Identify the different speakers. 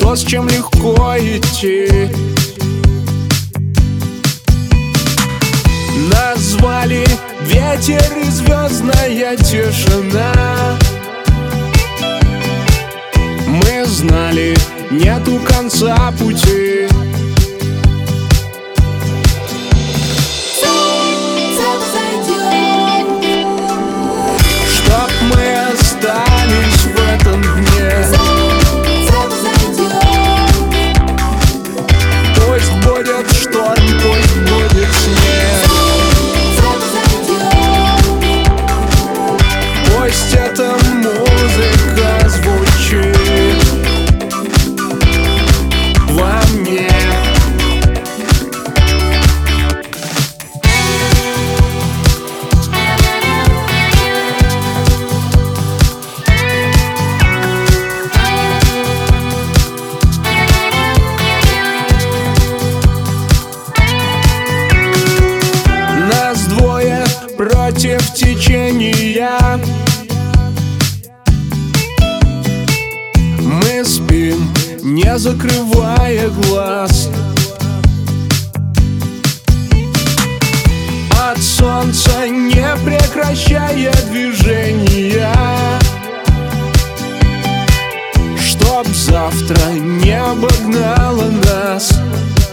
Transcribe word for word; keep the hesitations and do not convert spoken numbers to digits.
Speaker 1: то, с чем легко идти. Назвали ветер и звездная тишина. Мы знали, нету конца пути. Чтоб мы остались в этом дне. Пусть будет шторм, пусть будет снег. Пусть эта музыка звучит во мне. Нас двое против течения. Мы спим, не закрывая глаз. От солнца не прекращая движения. Чтоб завтра не обогнало нас.